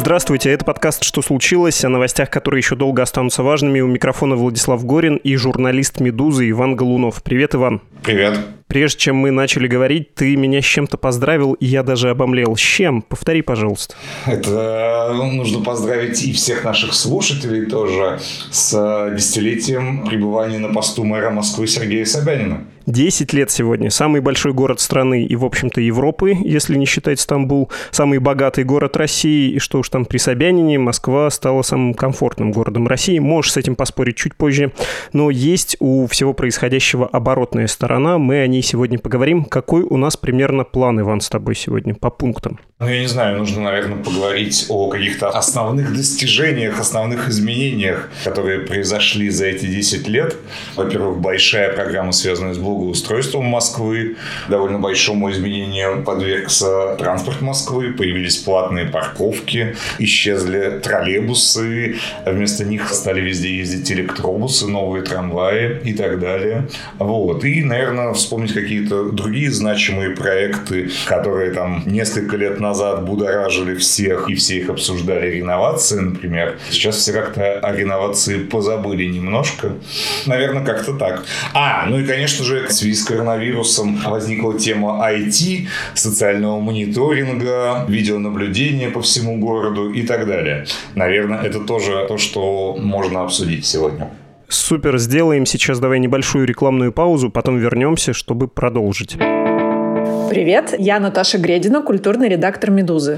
Здравствуйте, это подкаст «Что случилось?», о новостях, которые еще долго останутся важными. У микрофона Владислав Горин и журналист «Медузы» Иван Голунов. Привет, Иван. Привет. Прежде чем мы начали говорить, ты меня с чем-то поздравил, и я даже обомлел. С чем? Повтори, пожалуйста. Это нужно поздравить и всех наших слушателей тоже с десятилетием пребывания на посту мэра Москвы Сергея Собянина. 10 лет сегодня. Самый большой город страны и, в общем-то, Европы, если не считать Стамбул. Самый богатый город России. И что уж там при Собянине, Москва стала самым комфортным городом России. Можешь с этим поспорить чуть позже. Но есть у всего происходящего оборотная сторона. Мы о ней сегодня поговорим. Какой у нас примерно план, Иван, с тобой сегодня по пунктам? Я не знаю, нужно, наверное, поговорить о каких-то основных достижениях, основных изменениях, которые произошли за эти 10 лет. Во-первых, большая программа, связанная с благоустройством Москвы. Довольно большому изменению подвергся транспорт Москвы. Появились платные парковки, исчезли троллейбусы. Вместо них стали везде ездить электробусы, новые трамваи и так далее. И, наверное, вспомнить какие-то другие значимые проекты, которые там несколько лет назад будоражили всех, и все их обсуждали. Реновации, например. Сейчас все как-то о реновации позабыли немножко. Наверное, как-то так. И, конечно же, в связи с коронавирусом возникла тема IT, социального мониторинга, видеонаблюдения по всему городу и так далее. Наверное, это тоже то, что можно обсудить сегодня. Супер, сделаем сейчас давай небольшую рекламную паузу, потом вернемся, чтобы продолжить. Привет, я Наташа Гредина, культурный редактор «Медузы».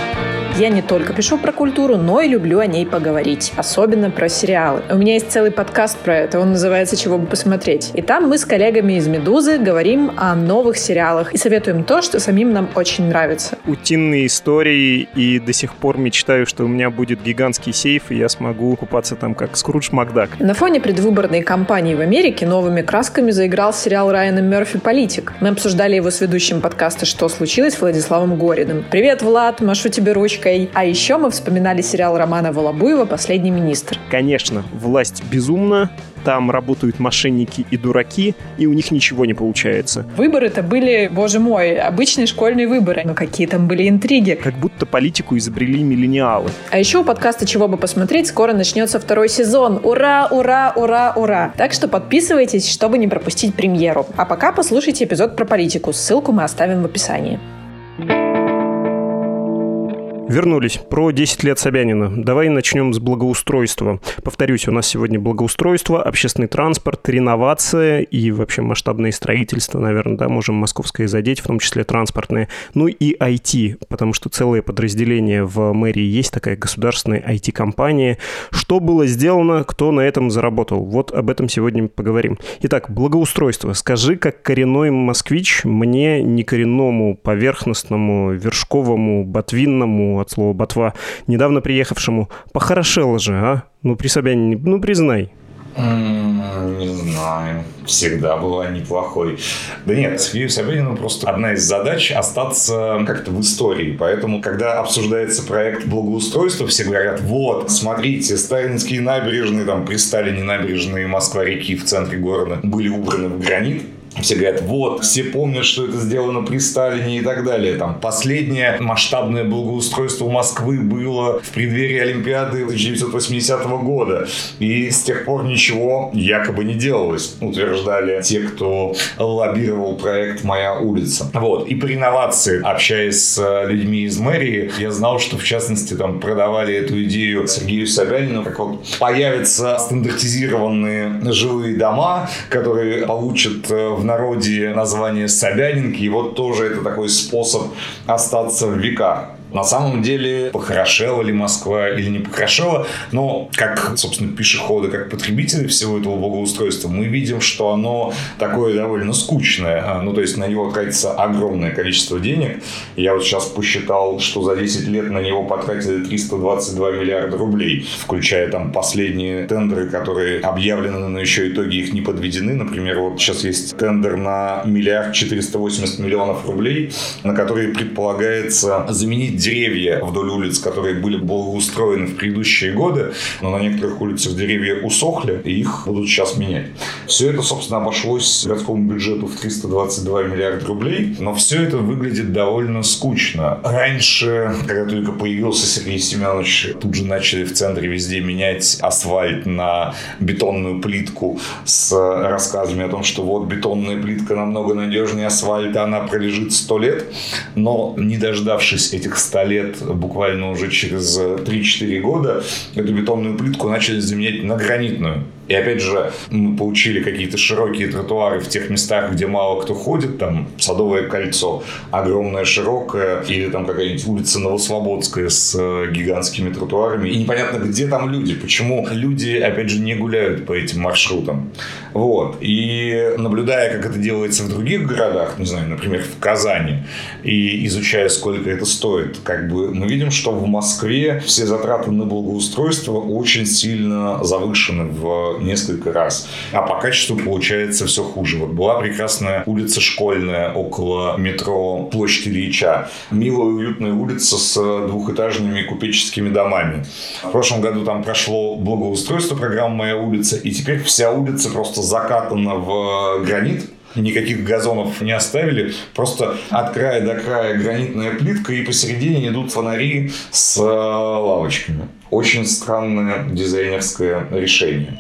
Я не только пишу про культуру, но и люблю о ней поговорить. Особенно про сериалы. У меня есть целый подкаст про это, он называется «Чего бы посмотреть». И там мы с коллегами из «Медузы» говорим о новых сериалах и советуем то, что самим нам очень нравится. Утиные истории, и до сих пор мечтаю, что у меня будет гигантский сейф, и я смогу купаться там как Скрудж Макдак. На фоне предвыборной кампании в Америке новыми красками заиграл сериал Райана Мерфи «Политик». Мы обсуждали его с ведущим подкаста «Что случилось?» Владиславом Гориным. Привет, Влад, машу тебе ручкой. А еще мы вспоминали сериал Романа Волобуева «Последний министр». Конечно, власть безумна, там работают мошенники и дураки, и у них ничего не получается. Выборы-то были, боже мой, обычные школьные выборы. Но какие там были интриги. Как будто политику изобрели миллениалы. А еще у подкаста «Чего бы посмотреть» скоро начнется второй сезон. Ура, ура, ура, ура! Так что подписывайтесь, чтобы не пропустить премьеру. А пока послушайте эпизод про политику. Ссылку мы оставим в описании. Вернулись. Про 10 лет Собянина. Давай начнем с благоустройства. Повторюсь, у нас сегодня благоустройство, общественный транспорт, реновация и вообще масштабное строительство, наверное, да, можем московское задеть, в том числе транспортное. Ну и IT, потому что целое подразделение в мэрии есть, такая государственная IT-компания. Что было сделано, кто на этом заработал? Вот об этом сегодня поговорим. Итак, благоустройство. Скажи, как коренной москвич, мне, не коренному, поверхностному, вершковому, ботвинному, от слова «ботва», недавно приехавшему, похорошело же, а? При Собянине, признай. Не знаю. Всегда была неплохой. Да нет, Сергею Собянину просто одна из задач остаться как-то в истории. Поэтому, когда обсуждается проект благоустройства, все говорят: вот, смотрите, сталинские набережные, там при Сталине набережные Москва-реки в центре города были убраны в гранит. Все говорят: вот, все помнят, что это сделано при Сталине и так далее. Там последнее масштабное благоустройство Москвы было в преддверии Олимпиады 1980 года. И с тех пор ничего якобы не делалось, утверждали те, кто лоббировал проект «Моя улица». И по реновации, общаясь с людьми из мэрии, я знал, что в частности там продавали эту идею Сергею Собянину, как появятся стандартизированные жилые дома, которые получат в народе название Собянинки, и тоже это такой способ остаться в веках. На самом деле, похорошела ли Москва или не похорошела, но как, собственно, пешеходы, как потребители всего этого благоустройства, мы видим, что оно такое довольно скучное. То есть, на него тратится огромное количество денег. Я сейчас посчитал, что за 10 лет на него потратили 322 миллиарда рублей, включая там последние тендеры, которые объявлены, но еще итоги их не подведены. Например, сейчас есть тендер на 1 480 000 000 рублей, на который предполагается заменить сохранить деревья вдоль улиц, которые были благоустроены в предыдущие годы, но на некоторых улицах деревья усохли, и их будут сейчас менять. Все это, собственно, обошлось городскому бюджету в 322 миллиарда рублей, но все это выглядит довольно скучно. Раньше, когда только появился Сергей Семенович, тут же начали в центре везде менять асфальт на бетонную плитку с рассказами о том, что вот бетонная плитка намного надежнее асфальта, она пролежит 100 лет. Но не дождавшись этих 100 лет, буквально уже через 3-4 года, эту бетонную плитку начали заменять на гранитную. И опять же, мы получили какие-то широкие тротуары в тех местах, где мало кто ходит, там Садовое кольцо, огромное, широкое, или там какая-нибудь улица Новослободская с гигантскими тротуарами. И непонятно, где там люди, почему люди, опять же, не гуляют по этим маршрутам. Вот. И наблюдая, как это делается в других городах, не знаю, например, в Казани, и изучая, сколько это стоит, как бы мы видим, что в Москве все затраты на благоустройство очень сильно завышены в несколько раз. А по качеству получается все хуже. Вот была прекрасная улица Школьная около метро Площадь Ильича. Милая, уютная улица с двухэтажными купеческими домами. В прошлом году там прошло благоустройство, программа «Моя улица», и теперь вся улица просто закатана в гранит. Никаких газонов не оставили. Просто от края до края гранитная плитка, и посередине идут фонари с лавочками. Очень странное дизайнерское решение.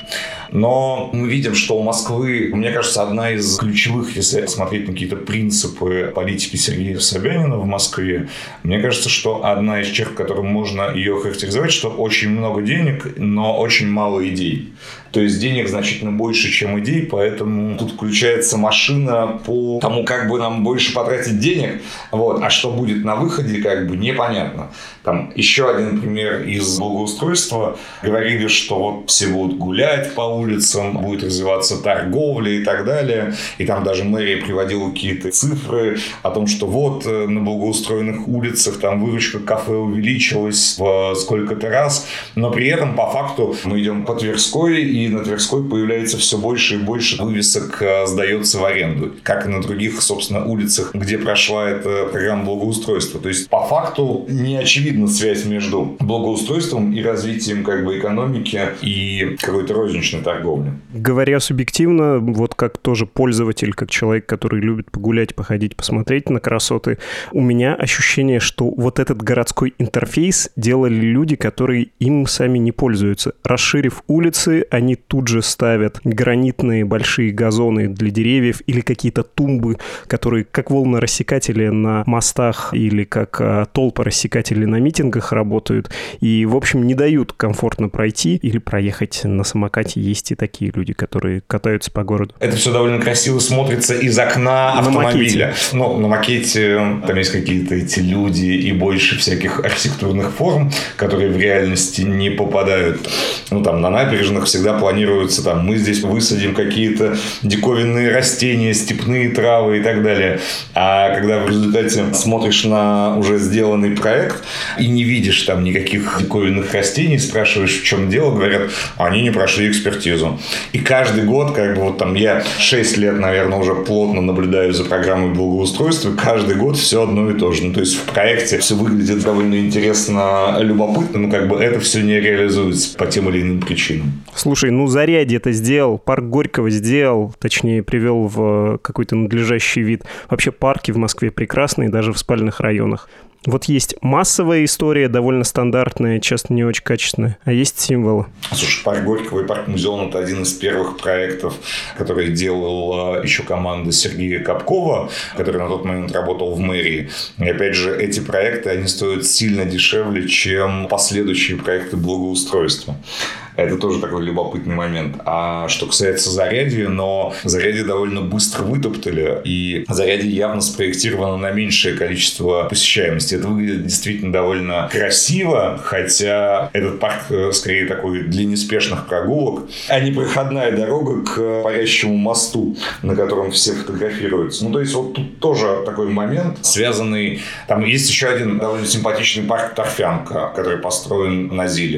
Но мы видим, что у Москвы, мне кажется, одна из ключевых, если смотреть на какие-то принципы политики Сергея Собянина в Москве, мне кажется, что одна из черт, которым можно ее характеризовать, что очень много денег, но очень мало идей. То есть денег значительно больше, чем идей, поэтому тут включается машина по тому, как бы нам больше потратить денег. Вот. А что будет на выходе, как бы непонятно. Там еще один пример из благоустройства. Говорили, что вот все будут гулять по улицам, будет развиваться торговля и так далее. И там даже мэрия приводила какие-то цифры о том, что вот на благоустроенных улицах там выручка кафе увеличилась в сколько-то раз. Но при этом по факту мы идем по Тверской, и на Тверской появляется все больше и больше вывесок «Сдается в аренду». Как и на других, собственно, улицах, где прошла эта программа благоустройства. То есть по факту не очевидна связь между благоустройством и развитием как бы экономики и какой-то розничной торговли. Говоря субъективно, вот как тоже пользователь, как человек, который любит погулять, походить, посмотреть на красоты, у меня ощущение, что вот этот городской интерфейс делали люди, которые им сами не пользуются. Расширив улицы, они тут же ставят гранитные большие газоны для деревьев или какие-то тумбы, которые как волнорассекатели на мостах или как толпорассекатели на митингах работают. И, в общем, не дают комфортно пройти или проехать на самокате. Есть и такие люди, которые катаются по городу. Это все довольно красиво смотрится из окна автомобиля. Ну, на макете там есть какие-то эти люди и больше всяких архитектурных форм, которые в реальности не попадают. Ну, там на набережных всегда планируется, там, мы здесь высадим какие-то диковинные растения, степные травы и так далее. А когда в результате смотришь на уже сделанный проект и не видишь там никаких диковинных растений, спрашиваешь, в чем дело, говорят, они не прошли экспертизу. И каждый год, как бы вот там я 6 лет, наверное, уже плотно наблюдаю за программой благоустройства, каждый год все одно и то же. Ну, то есть в проекте все выглядит довольно интересно, любопытно, но как бы это все не реализуется по тем или иным причинам. Слушай, ну Зарядье это сделал, парк Горького сделал, точнее привел в какой-то надлежащий вид. Вообще парки в Москве прекрасные, даже в спальных районах. Вот есть массовая история, довольно стандартная, часто не очень качественная, а есть символы. Слушай, парк Горького и парк Музеон – это один из первых проектов, который делала еще команда Сергея Капкова, который на тот момент работал в мэрии. И опять же, эти проекты, они стоят сильно дешевле, чем последующие проекты благоустройства. Это тоже такой любопытный момент. А что касается Зарядья, но Зарядье довольно быстро вытоптали, и Зарядье явно спроектировано на меньшее количество посещаемости. Это выглядит действительно довольно красиво, хотя этот парк скорее такой для неспешных прогулок, а не проходная дорога к парящему мосту, на котором все фотографируются. Ну, то есть, вот тут тоже такой момент, связанный... Там есть еще один довольно симпатичный парк Торфянка, который построен на Зиле.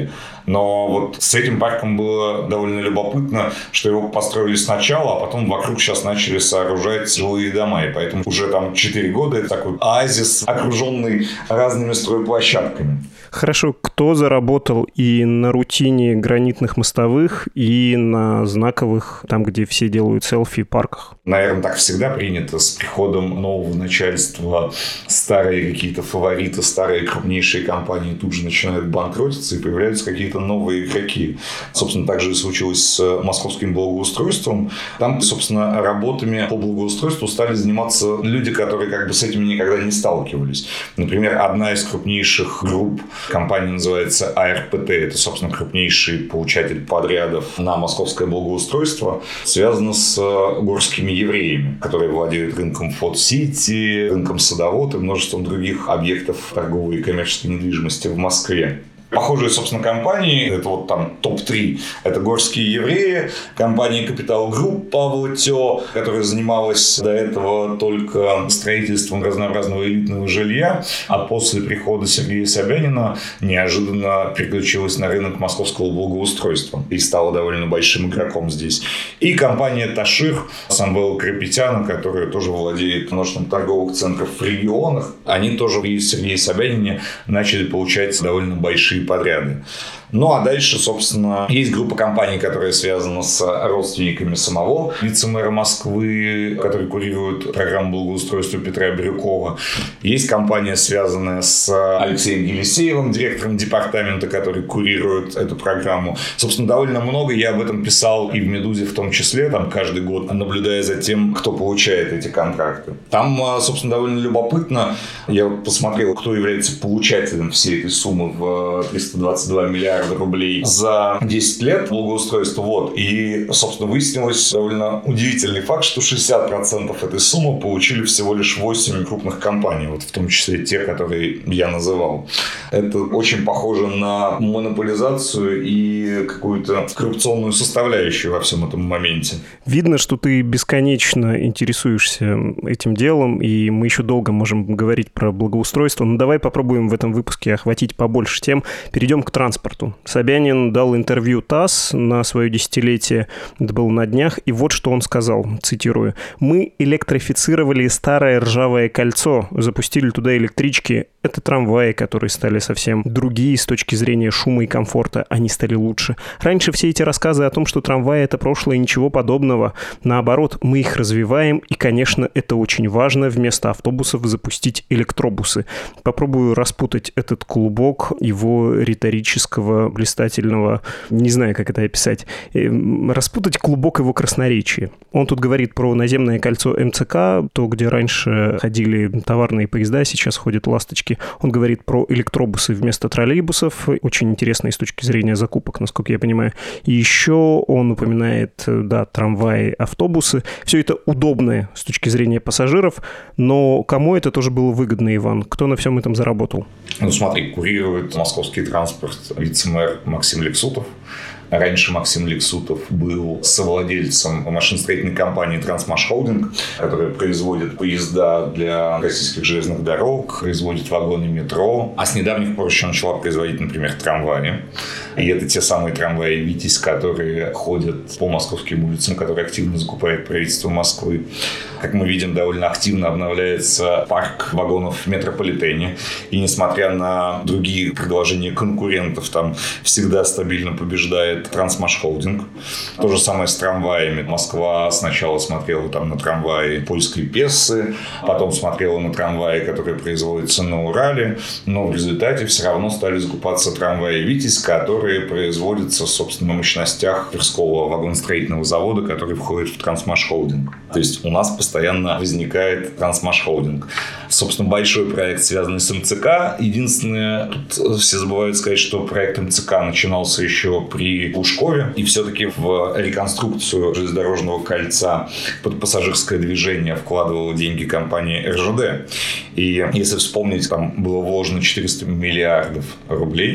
Но вот с этим парком было довольно любопытно, что его построили сначала, а потом вокруг сейчас начали сооружать жилые дома. И поэтому уже там 4 года это такой оазис, окруженный разными стройплощадками. Хорошо, кто заработал и на рутине гранитных мостовых, и на знаковых, там, где все делают селфи, парках? Наверное, так всегда принято. С приходом нового начальства старые какие-то фавориты, старые крупнейшие компании тут же начинают банкротиться, и появляются какие-то новые игроки. Собственно, так же и случилось с московским благоустройством. Там, собственно, работами по благоустройству стали заниматься люди, которые как бы с этим никогда не сталкивались. Например, одна из крупнейших групп компания называется АРПТ. Это, собственно, крупнейший получатель подрядов на московское благоустройство. Связано с горскими евреями, которые владеют рынком Фот-Сити, рынком Садовод и множеством других объектов торговой и коммерческой недвижимости в Москве. Похожие, собственно, компании, это вот там топ-3, это горские евреи, компания Capital Group Павла Тё, которая занималась до этого только строительством разнообразного элитного жилья, а после прихода Сергея Собянина неожиданно переключилась на рынок московского благоустройства и стала довольно большим игроком здесь. И компания Ташир Самвела Карапетяна, которая тоже владеет множеством торговых центров в регионах, они тоже при Сергее Собянине начали получать довольно большие подряды. Ну, а дальше, собственно, есть группа компаний, которая связана с родственниками самого вице-мэра Москвы, который курирует программу благоустройства Петра Бирюкова. Есть компания, связанная с Алексеем Елисеевым, директором департамента, который курирует эту программу. Собственно, довольно много. Я об этом писал и в «Медузе» в том числе, там каждый год, наблюдая за тем, кто получает эти контракты. Там, собственно, довольно любопытно. Я посмотрел, кто является получателем всей этой суммы в 322 миллиарда рублей за 10 лет благоустройства. Вот. И, собственно, выяснилось довольно удивительный факт, что 60% этой суммы получили всего лишь 8 крупных компаний, вот в том числе те, которые я называл. Это очень похоже на монополизацию и какую-то коррупционную составляющую во всем этом моменте. Видно, что ты бесконечно интересуешься этим делом, и мы еще долго можем говорить про благоустройство, но давай попробуем в этом выпуске охватить побольше тем. Перейдем к транспорту. Собянин дал интервью ТАСС на свое десятилетие, это было на днях, и вот что он сказал, цитирую: «Мы электрифицировали старое ржавое кольцо, запустили туда электрички. Это трамваи, которые стали совсем другие с точки зрения шума и комфорта, они стали лучше. Раньше все эти рассказы о том, что трамваи — это прошлое, ничего подобного. Наоборот, мы их развиваем, и, конечно, это очень важно вместо автобусов запустить электробусы». Попробую распутать этот клубок его риторического, блистательного, не знаю, как это описать, распутать клубок его красноречия. Он тут говорит про наземное кольцо МЦК, то, где раньше ходили товарные поезда, сейчас ходят ласточки. Он говорит про электробусы вместо троллейбусов, очень интересные с точки зрения закупок, насколько я понимаю. И еще он упоминает, да, трамваи, автобусы. Все это удобно с точки зрения пассажиров, но кому это тоже было выгодно, Иван? Кто на всем этом заработал? Ну, смотри, курирует московский транспорт вице-мэр Максим Лексутов. Раньше Максим Лексутов был совладельцем машиностроительной компании «Трансмашхолдинг», которая производит поезда для российских железных дорог, производит вагоны метро. А с недавних пор еще начала производить, например, трамваи. И это те самые трамваи «Витязь», которые ходят по московским улицам, которые активно закупает правительство Москвы. Как мы видим, довольно активно обновляется парк вагонов в метрополитене. И несмотря на другие предложения конкурентов, там всегда стабильно побеждает Трансмашхолдинг. То же самое с трамваями. Москва сначала смотрела там на трамваи польской Пессы, потом смотрела на трамваи, которые производятся на Урале, но в результате все равно стали закупаться трамваи «Витязь», которые производятся, собственно, на мощностях Тверского вагоностроительного завода, который входит в Трансмашхолдинг. То есть у нас постоянно возникает Трансмашхолдинг. Собственно, большой проект, связанный с МЦК. Единственное, тут все забывают сказать, что проект МЦК начинался еще при Лужкове. И все-таки в реконструкцию железнодорожного кольца под пассажирское движение вкладывала деньги компания РЖД. И если вспомнить, там было вложено 400 миллиардов рублей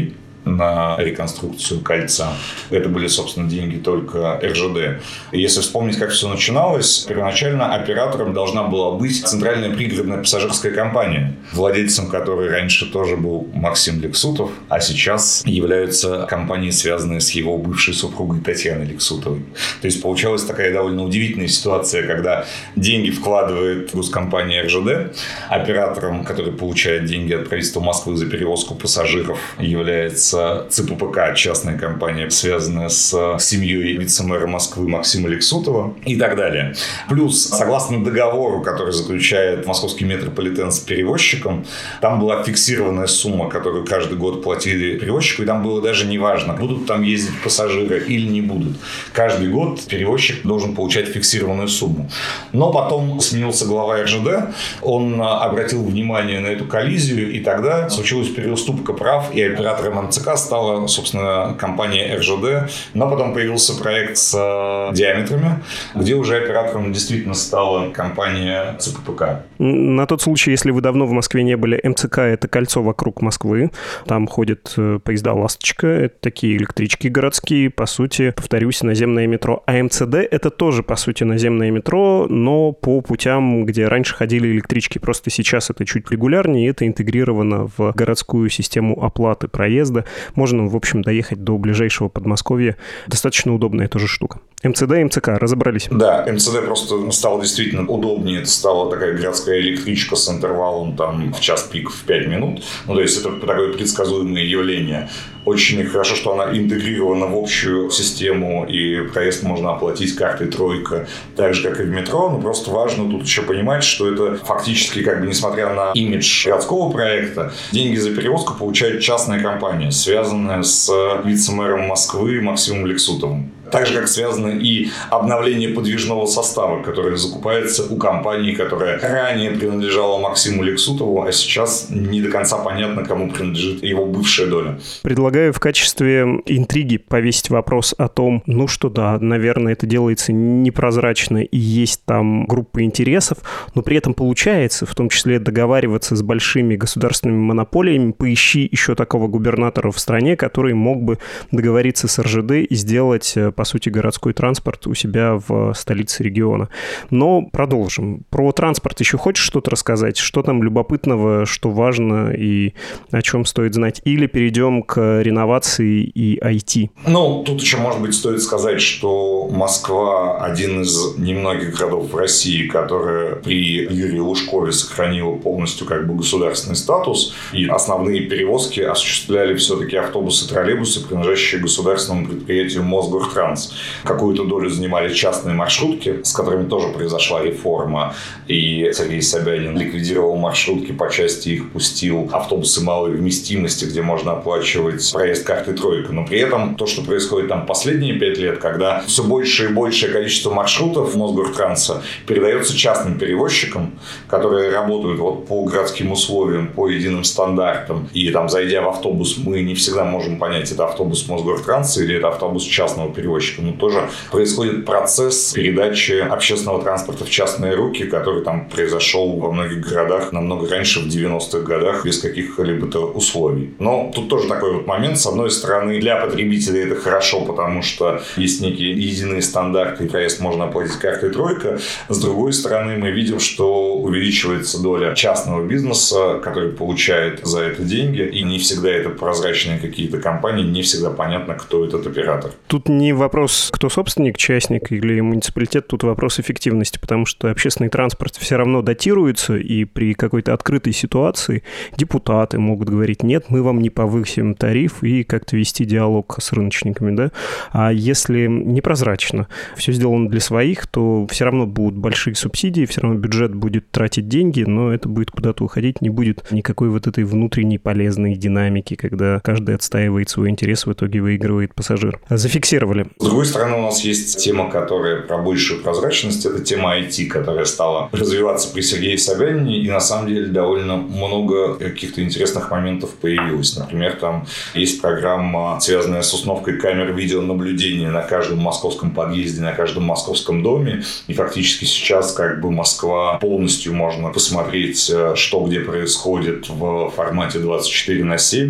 на реконструкцию кольца. Это были, собственно, деньги только РЖД. И если вспомнить, как все начиналось, первоначально оператором должна была быть Центральная пригородная пассажирская компания, владельцем которой раньше тоже был Максим Лексутов, а сейчас являются компании, связанные с его бывшей супругой Татьяной Лексутовой. То есть получалась такая довольно удивительная ситуация, когда деньги вкладывает госкомпания РЖД, оператором, который получает деньги от правительства Москвы за перевозку пассажиров, является ЦППК, частная компания, связанная с семьей вице-мэра Москвы Максима Лексутова и так далее. Плюс, согласно договору, который заключает московский метрополитен с перевозчиком, там была фиксированная сумма, которую каждый год платили перевозчику, и там было даже не важно, будут там ездить пассажиры или не будут. Каждый год перевозчик должен получать фиксированную сумму. Но потом сменился глава РЖД, он обратил внимание на эту коллизию, и тогда случилась переуступка прав, и оператором МЦК стала, собственно, компания РЖД. Но потом появился проект с диаметрами, где уже оператором действительно стала компания ЦППК. На тот случай, если вы давно в Москве не были, МЦК – это кольцо вокруг Москвы. Там ходят поезда «Ласточка», это такие электрички городские, по сути, повторюсь, наземное метро. А МЦД – это тоже, по сути, наземное метро, но по путям, где раньше ходили электрички. Просто сейчас это чуть регулярнее, и это интегрировано в городскую систему оплаты проезда. Можно, в общем, доехать до ближайшего Подмосковья. Достаточно удобная тоже штука. МЦД и МЦК, разобрались? Да, МЦД просто стало действительно удобнее. Это стала такая городская электричка с интервалом там в час пик в 5 минут. Ну, то есть, это такое предсказуемое явление. Очень хорошо, что она интегрирована в общую систему, и проезд можно оплатить картой «Тройка», так же, как и в метро. Но просто важно тут еще понимать, что это фактически, как бы, несмотря на имидж городского проекта, деньги за перевозку получает частная компания, связанная с вице-мэром Москвы Максимом Лексутовым. Так же, как связано и обновление подвижного состава, которое закупается у компании, которая ранее принадлежала Максиму Лексутову, а сейчас не до конца понятно, кому принадлежит его бывшая доля. Предлагаю в качестве интриги повесить вопрос о том, ну что да, наверное, это делается непрозрачно и есть там группа интересов, но при этом получается, в том числе договариваться с большими государственными монополиями. Поищи еще такого губернатора в стране, который мог бы договориться с РЖД и сделать, по сути, городской транспорт у себя в столице региона. Но продолжим. Про транспорт еще хочешь что-то рассказать? Что там любопытного, что важно и о чем стоит знать? Или перейдем к реновации и IT? Ну, тут еще, может быть, стоит сказать, что Москва один из немногих городов в России, которая при Юрии Лужкове сохранила полностью как бы государственный статус, и основные перевозки осуществляли все-таки автобусы, троллейбусы, принадлежащие государственному предприятию Мосгортранс. Какую-то долю занимали частные маршрутки, с которыми тоже произошла реформа. И Сергей Собянин ликвидировал маршрутки, по части их пустил автобусы малой вместимости, где можно оплачивать проезд картой «Тройка». Но при этом то, что происходит там последние 5 лет, когда все большее и большее количество маршрутов Мосгортранса передается частным перевозчикам, которые работают вот по городским условиям, по единым стандартам. И там, зайдя в автобус, мы не всегда можем понять, это автобус Мосгортранса или это автобус частного перевозчика. Но тоже происходит процесс передачи общественного транспорта в частные руки, который там произошел во многих городах намного раньше, в 90-х годах, без каких-либо условий. Но тут тоже такой вот момент. С одной стороны, для потребителей это хорошо, потому что есть некие единые стандарты, и проезд можно оплатить картой «Тройка». С другой стороны, мы видим, что увеличивается доля частного бизнеса, который получает за это деньги, и не всегда это прозрачные какие-то компании, не всегда понятно, кто этот оператор. Тут не вопрос, кто собственник, частник или муниципалитет, тут вопрос эффективности, потому что общественный транспорт все равно датируется, и при какой-то открытой ситуации депутаты могут говорить: нет, мы вам не повысим тариф, и как-то вести диалог с рыночниками, да? А если непрозрачно, все сделано для своих, то все равно будут большие субсидии, все равно бюджет будет тратить деньги, но это будет куда-то уходить, не будет никакой вот этой внутренней полезной динамики, когда каждый отстаивает свой интерес, в итоге выигрывает пассажир. Зафиксировали. С другой стороны, у нас есть тема, которая про большую прозрачность. Это тема IT, которая стала развиваться при Сергее Собянине. И на самом деле довольно много каких-то интересных моментов появилось. Например, там есть программа, связанная с установкой камер видеонаблюдения на каждом московском подъезде, на каждом московском доме. И фактически сейчас как бы Москва полностью можно посмотреть, что где происходит в формате 24/7.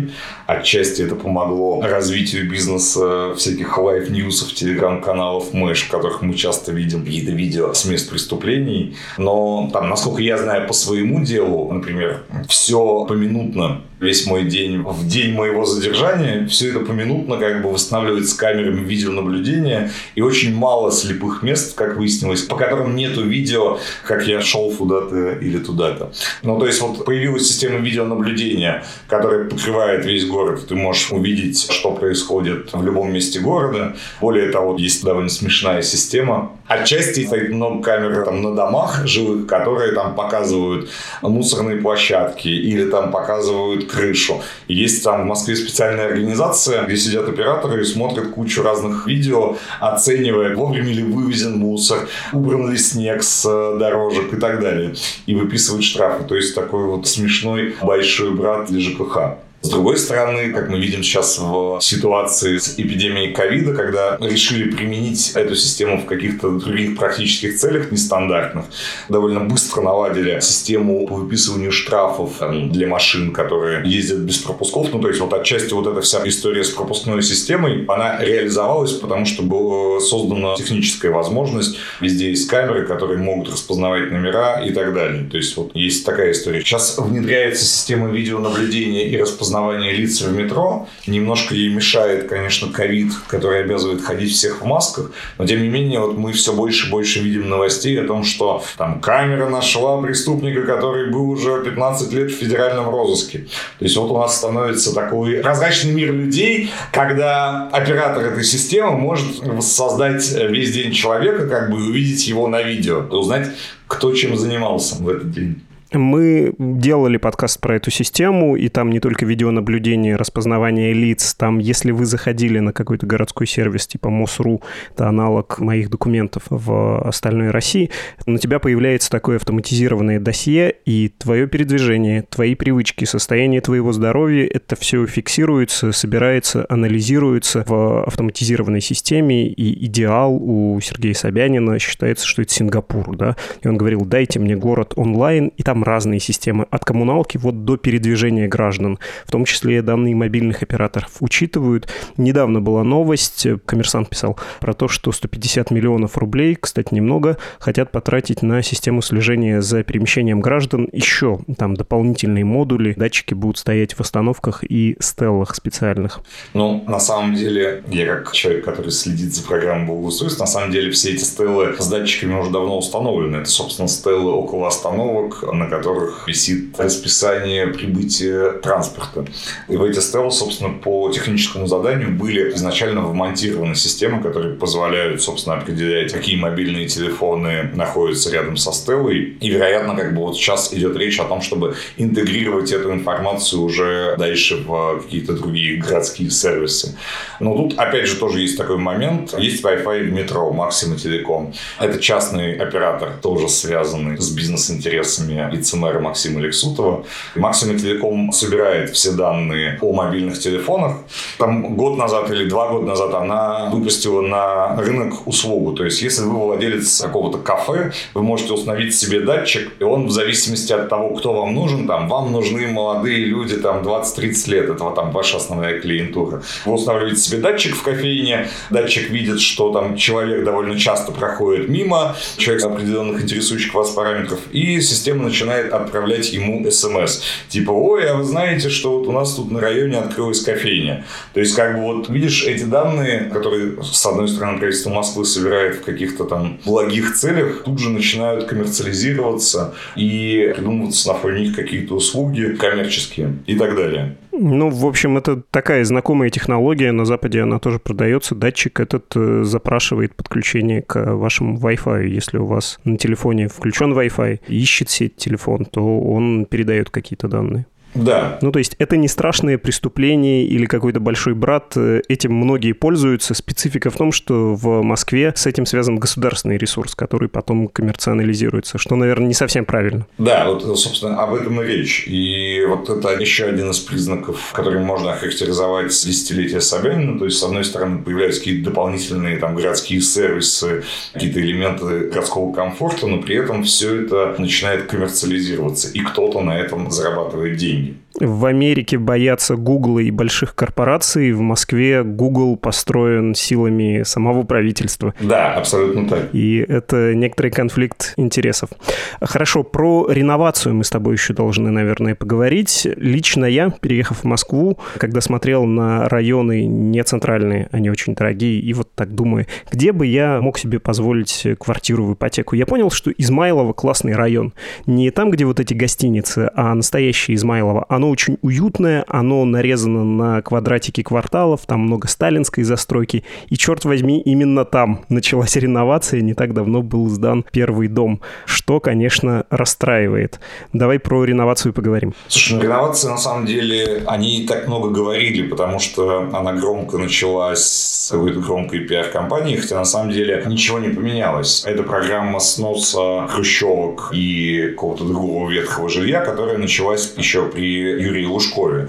Отчасти это помогло развитию бизнеса всяких лайв-ньюсов, телеграм-каналов, Мэш, в которых мы часто видим какие-то видео с мест преступлений. Но там, насколько я знаю по своему делу, например, все поминутно, весь мой день, в день моего задержания, все это поминутно как бы восстанавливается камерами видеонаблюдения, и очень мало слепых мест, как выяснилось, по которым нету видео, как я шел куда-то или туда-то. Ну, то есть, вот появилась система видеонаблюдения, которая покрывает весь город. Ты можешь увидеть, что происходит в любом месте города. Более того, есть довольно смешная система. Отчасти стоит много камер там, на домах жилых, которые там показывают мусорные площадки или там показывают крышу. И есть там в Москве специальная организация, где сидят операторы и смотрят кучу разных видео, оценивая, вовремя ли вывезен мусор, убран ли снег с дорожек и так далее. И выписывают штрафы. То есть такой вот смешной большой брат для ЖКХ. С другой стороны, как мы видим сейчас в ситуации с эпидемией ковида, когда решили применить эту систему в каких-то других практических целях нестандартных, довольно быстро наладили систему по выписыванию штрафов для машин, которые ездят без пропусков. Ну, то есть, вот отчасти вот эта вся история с пропускной системой, она реализовалась, потому что была создана техническая возможность. Везде есть камеры, которые могут распознавать номера и так далее. То есть, вот есть такая история. Сейчас внедряется система видеонаблюдения и распознавания лиц в метро. Немножко ей мешает, конечно, ковид, который обязывает ходить всех в масках. Но, тем не менее, вот мы все больше и больше видим новостей о том, что там камера нашла преступника, который был уже 15 лет в федеральном розыске. То есть, вот у нас становится такой прозрачный мир людей, когда оператор этой системы может воссоздать весь день человека, как бы увидеть его на видео, узнать, кто чем занимался в этот день. Мы делали подкаст про эту систему, и там не только видеонаблюдение, распознавание лиц. Там, если вы заходили на какой-то городской сервис типа МОСРУ, это аналог моих документов в остальной России, на тебя появляется такое автоматизированное досье, и твое передвижение, твои привычки, состояние твоего здоровья, это все фиксируется, собирается, анализируется в автоматизированной системе, и идеал у Сергея Собянина считается, что это Сингапур, да, и он говорил: дайте мне город онлайн, и там разные системы, от коммуналки вот до передвижения граждан, в том числе данные мобильных операторов, учитывают. Недавно была новость, «Коммерсант» писал про то, что 150 миллионов рублей, кстати, немного, хотят потратить на систему слежения за перемещением граждан. Еще там дополнительные модули, датчики будут стоять в остановках и стеллах специальных. Ну, на самом деле, я как человек, который следит за программой благоустройства, на самом деле все эти стеллы с датчиками уже давно установлены. Это, собственно, стеллы около остановок, на которых висит расписание прибытия транспорта. И в эти стеллы, собственно, по техническому заданию были изначально вмонтированы системы, которые позволяют, собственно, определять, какие мобильные телефоны находятся рядом со стеллой. И, вероятно, как бы вот сейчас идет речь о том, чтобы интегрировать эту информацию уже дальше в какие-то другие городские сервисы. Но тут, опять же, тоже есть такой момент. Есть Wi-Fi в метро, Максима Телеком. Это частный оператор, тоже связанный с бизнес-интересами вице-мэра Максима Лексутова. Максима Телеком собирает все данные о мобильных телефонах. Там год назад или 2 года назад она выпустила на рынок услугу. То есть, если вы владелец какого-то кафе, вы можете установить себе датчик, и он в зависимости от того, кто вам нужен, там, вам нужны молодые люди, там, 20-30 лет, это там ваша основная клиентура. Вы устанавливаете себе датчик в кофейне, датчик видит, что там человек довольно часто проходит мимо, человек с определенных интересующих вас параметров, и система начинает отправлять ему смс. Типа: ой, а вы знаете, что вот у нас тут на районе открылась кофейня. То есть, как бы вот видишь, эти данные, которые, с одной стороны, правительство Москвы собирает в каких-то там благих целях, тут же начинают коммерциализироваться и придумываться на фоне них какие-то услуги коммерческие и так далее. Ну, в общем, это такая знакомая технология. На Западе она тоже продается. Датчик этот запрашивает подключение к вашему Wi-Fi. Если у вас на телефоне включен Wi-Fi, ищет сеть телефон, то он передает какие-то данные. Да. Ну, то есть это не страшное преступление или какой-то большой брат. Этим многие пользуются. Специфика в том, что в Москве с этим связан государственный ресурс, который потом коммерциализируется, что, наверное, не совсем правильно. Да, вот, собственно, об этом и речь. И вот это еще один из признаков, который можно охарактеризовать десятилетие Собянина. То есть, с одной стороны, появляются какие-то дополнительные там городские сервисы, какие-то элементы городского комфорта, но при этом все это начинает коммерциализироваться, и кто-то на этом зарабатывает деньги. деньги. В Америке боятся Гугла и больших корпораций, в Москве Google построен силами самого правительства. Да, абсолютно так. И это некоторый конфликт интересов. Хорошо, про реновацию мы с тобой еще должны, наверное, поговорить. Лично я, переехав в Москву, когда смотрел на районы не центральные, они очень дорогие, и вот так думаю, где бы я мог себе позволить квартиру в ипотеку? Я понял, что Измайлово классный район. Не там, где вот эти гостиницы, а настоящее Измайлово. Оно очень уютное, оно нарезано на квадратики кварталов, там много сталинской застройки, и, черт возьми, именно там началась реновация, не так давно был сдан первый дом, что, конечно, расстраивает. Давай про реновацию поговорим. Слушай, реновация, на самом деле, они так много говорили, потому что она громко началась с какой-то громкой пиар-компании, хотя, на самом деле, ничего не поменялось. Это программа сноса хрущевок и какого-то другого ветхого жилья, которая началась еще при Юрии Лужкове.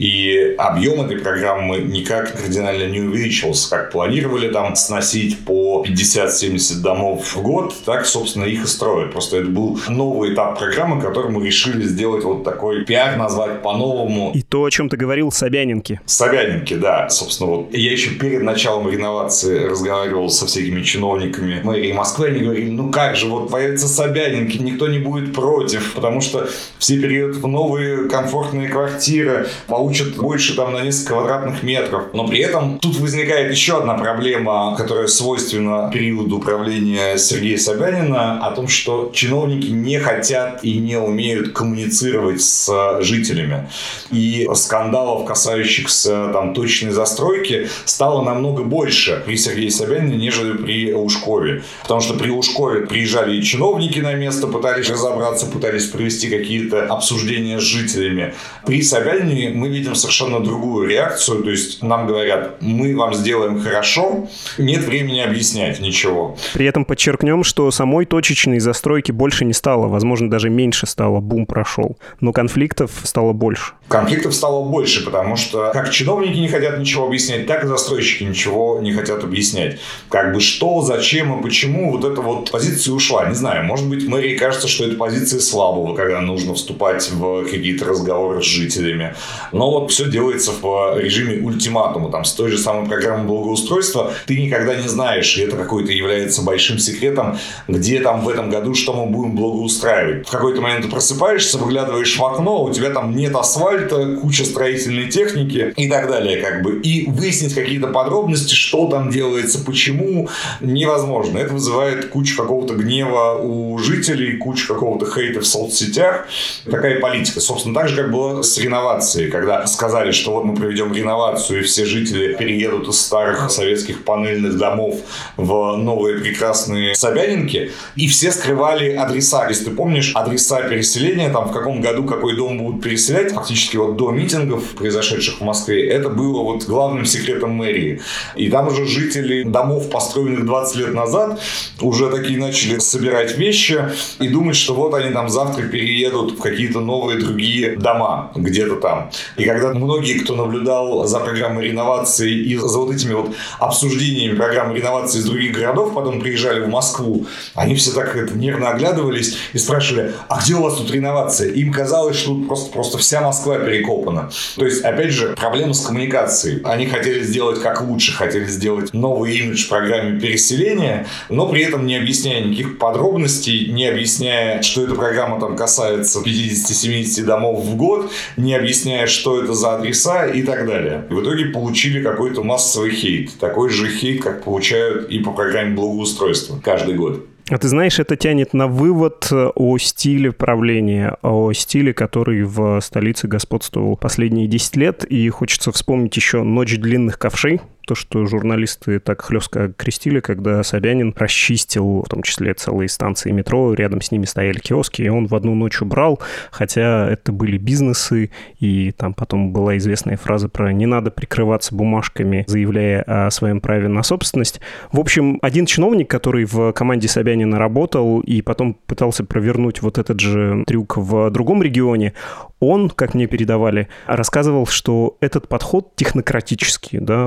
И объем этой программы никак кардинально не увеличился. Как планировали там сносить по 50-70 домов в год, так, собственно, их и строят. Просто это был новый этап программы, который мы решили сделать вот такой пиар, назвать по-новому. И то, о чем ты говорил, Собянинки. Собянинки, да. Собственно, вот я еще перед началом реновации разговаривал со всякими чиновниками мэрии Москвы. Они говорили, ну как же, вот появятся Собянинки, никто не будет против, потому что все переедут в новые комфортные квартиры, получат больше там на несколько квадратных метров. Но при этом тут возникает еще одна проблема, которая свойственна периоду правления Сергея Собянина, о том, что чиновники не хотят и не умеют коммуницировать с жителями. И скандалов, касающихся там точной застройки, стало намного больше при Сергее Собянине, нежели при Лужкове. Потому что при Лужкове приезжали и чиновники на место, пытались разобраться, пытались провести какие-то обсуждения с жителями. При Собянине мы видим совершенно другую реакцию. То есть нам говорят, мы вам сделаем хорошо, нет времени объяснять ничего. При этом подчеркнем, что самой точечной застройки больше не стало. Возможно, даже меньше стало. Бум прошел. Но конфликтов стало больше. Конфликтов стало больше, потому что как чиновники не хотят ничего объяснять, так и застройщики ничего не хотят объяснять. Как бы что, зачем и почему вот эта вот позиция ушла. Не знаю, может быть, мэрии кажется, что это позиция слабого, когда нужно вступать в какие-то разговоры с жителями. Но вот все делается в режиме ультиматума. Там, с той же самой программой благоустройства ты никогда не знаешь, и это какой-то является большим секретом, где там в этом году что мы будем благоустраивать. В какой-то момент ты просыпаешься, выглядываешь в окно, у тебя там нет асфальта, куча строительной техники и так далее. Как бы. И выяснить какие-то подробности, что там делается, почему, невозможно. Это вызывает кучу какого-то гнева у жителей, кучу какого-то хейта в соцсетях. Такая политика. Собственно, так же, как было с реновацией, когда сказали, что вот мы проведем реновацию, и все жители переедут из старых советских панельных домов в новые прекрасные Собянинки, и все скрывали адреса. Если ты помнишь, адреса переселения, там в каком году какой дом будут переселять, фактически вот до митингов, произошедших в Москве, это было вот главным секретом мэрии. И там уже жители домов, построенных 20 лет назад, уже такие начали собирать вещи и думать, что вот они там завтра переедут в какие-то новые другие дома где-то там. И когда многие, кто наблюдал за программой реновации и за вот этими вот обсуждениями программы реновации из других городов, потом приезжали в Москву, они все так нервно оглядывались и спрашивали, а где у вас тут реновация? Им казалось, что тут просто вся Москва перекопана. То есть, опять же, проблема с коммуникацией. Они хотели сделать как лучше, хотели сделать новый имидж в программе переселения, но при этом не объясняя никаких подробностей, не объясняя, что эта программа там касается 50-70 домов в год, не объясняя, что это за адреса и так далее. И в итоге получили какой-то массовый хейт. Такой же хейт, как получают и по программе благоустройства каждый год. А ты знаешь, это тянет на вывод о стиле правления, о стиле, который в столице господствовал последние 10 лет. И хочется вспомнить еще «Ночь длинных ковшей», то, что журналисты так хлестко крестили, когда Собянин расчистил, в том числе, целые станции метро, рядом с ними стояли киоски, и он в одну ночь убрал, хотя это были бизнесы, и там потом была известная фраза про «не надо прикрываться бумажками», заявляя о своем праве на собственность. В общем, один чиновник, который в команде Собянина работал и потом пытался провернуть вот этот же трюк в другом регионе, он, как мне передавали, рассказывал, что этот подход технократический, да, у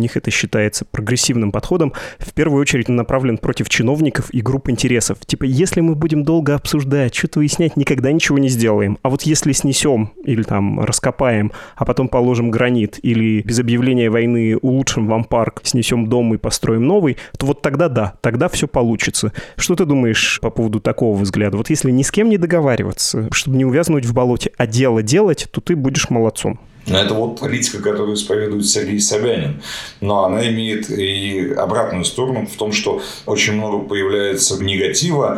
них это считается прогрессивным подходом, в первую очередь направлен против чиновников и групп интересов. Типа, если мы будем долго обсуждать, что-то выяснять, никогда ничего не сделаем. А вот если снесем или там раскопаем, а потом положим гранит, или без объявления войны улучшим вам парк, снесем дом и построим новый, то вот тогда да, тогда все получится. Что ты думаешь по поводу такого взгляда? Вот если ни с кем не договариваться, чтобы не увязнуть в болоте, а дело делать, то ты будешь молодцом. Это вот политика, которую исповедует Сергей Собянин. Но она имеет и обратную сторону в том, что очень много появляется негатива.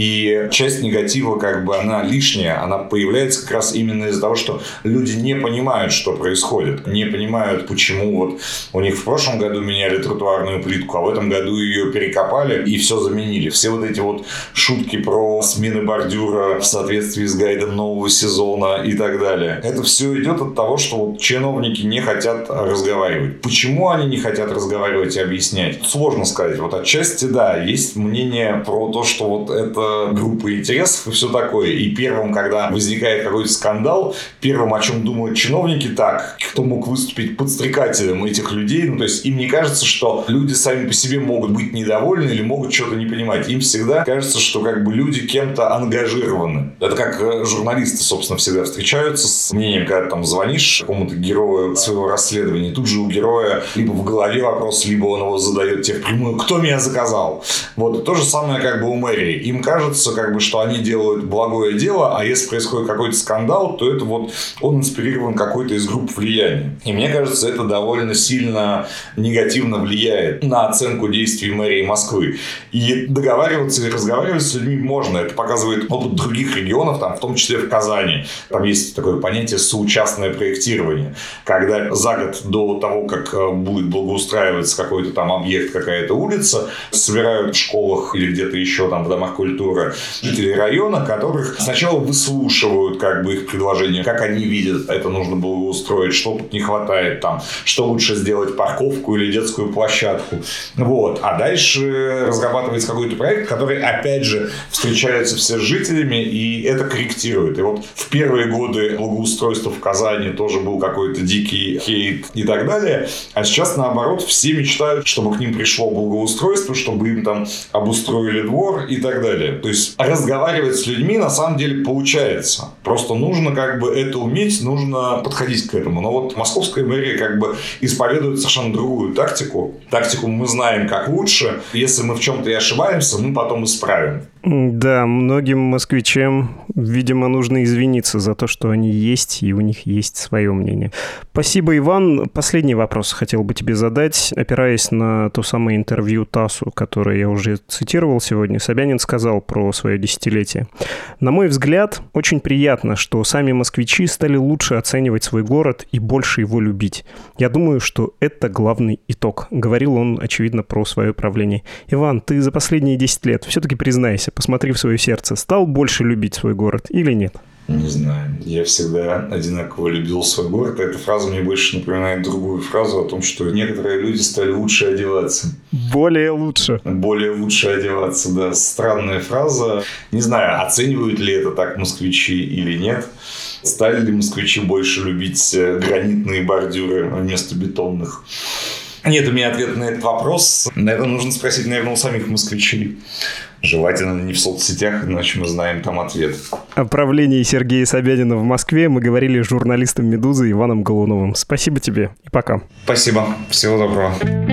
И часть негатива, как бы, она лишняя. Она появляется как раз именно из-за того, что люди не понимают, что происходит. Не понимают, почему вот у них в прошлом году меняли тротуарную плитку, а в этом году ее перекопали и все заменили. Все вот эти вот шутки про смены бордюра в соответствии с гайдом нового сезона и так далее. Это все идет от того, что вот чиновники не хотят разговаривать. Почему они не хотят разговаривать и объяснять? Сложно сказать. Вот отчасти, да, есть мнение про то, что вот это группа интересов и все такое. И первым, когда возникает какой-то скандал, первым, о чем думают чиновники, так, кто мог выступить подстрекателем этих людей, ну, то есть им не кажется, что люди сами по себе могут быть недовольны или могут что-то не понимать. Им всегда кажется, что как бы люди кем-то ангажированы. Это как журналисты, собственно, всегда встречаются с мнением, когда там звонишь какому-то герою своего расследования. Тут же у героя либо в голове вопрос, либо он его задает тебе впрямую: кто меня заказал? Вот. И то же самое как бы у мэрии. Им кажется, как бы, что они делают благое дело, а если происходит какой-то скандал, то это вот он инспирирован какой-то из групп влияния. И мне кажется, это довольно сильно негативно влияет на оценку действий мэрии Москвы. И договариваться и разговаривать с людьми можно. Это показывает опыт других регионов, там, в том числе в Казани. Там есть такое понятие соучастное проектирование. Когда за год до того, как будет благоустраиваться какой-то там объект, какая-то улица, собирают в школах или где-то еще там в домах культуры жителей района, которых сначала выслушивают как бы их предложения, как они видят, это нужно было устроить, что тут не хватает, там, что лучше сделать, парковку или детскую площадку. Вот. А дальше разрабатывается какой-то проект, который, опять же, встречается все с жителями и это корректирует. И вот в первые годы благоустройства в Казани тоже был какой-то дикий хейт и так далее. А сейчас, наоборот, все мечтают, чтобы к ним пришло благоустройство, чтобы им там обустроили двор и так далее. То есть разговаривать с людьми на самом деле получается. Просто нужно как бы это уметь, нужно подходить к этому. Но вот московская мэрия как бы исповедует совершенно другую тактику. Тактику мы знаем как лучше. Если мы в чем-то и ошибаемся, мы потом исправим. Да, многим москвичам, видимо, нужно извиниться за то, что они есть, и у них есть свое мнение. Спасибо, Иван. Последний вопрос хотел бы тебе задать. Опираясь на то самое интервью ТАССу, которое я уже цитировал сегодня, Собянин сказал про свое десятилетие. На мой взгляд, очень приятно, что сами москвичи стали лучше оценивать свой город и больше его любить. Я думаю, что это главный итог. Говорил он, очевидно, про свое правление. Иван, ты за последние 10 лет все-таки признайся, посмотри в свое сердце, стал больше любить свой город или нет? Не знаю. Я всегда одинаково любил свой город. Эта фраза мне больше напоминает другую фразу о том, что некоторые люди стали лучше одеваться. Более лучше. Более лучше одеваться, да. Странная фраза. Не знаю, оценивают ли это так москвичи или нет. Стали ли москвичи больше любить гранитные бордюры вместо бетонных? Нет у меня ответа на этот вопрос. На это нужно спросить, наверное, у самих москвичей. Желательно не в соцсетях, иначе мы знаем там ответ. О правлении Сергея Собянина в Москве мы говорили с журналистом «Медузы» Иваном Голуновым. Спасибо тебе и пока. Спасибо. Всего доброго.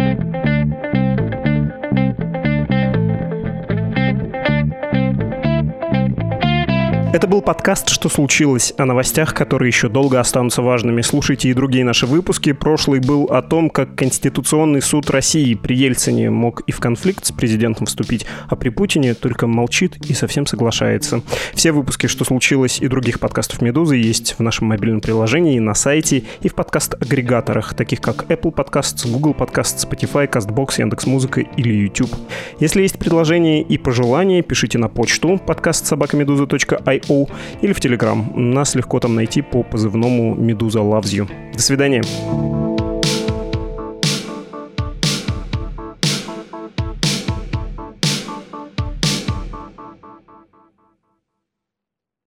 Это был подкаст «Что случилось?» о новостях, которые еще долго останутся важными. Слушайте и другие наши выпуски. Прошлый был о том, как Конституционный суд России при Ельцине мог и в конфликт с президентом вступить, а при Путине только молчит и совсем соглашается. Все выпуски «Что случилось?» и других подкастов «Медузы» есть в нашем мобильном приложении, на сайте и в подкаст-агрегаторах, таких как Apple Podcasts, Google Podcasts, Spotify, CastBox, Яндекс.Музыка или YouTube. Если есть предложения и пожелания, пишите на почту podcast@meduza.io или в Telegram. Нас легко там найти по позывному «Медуза loves you». До свидания.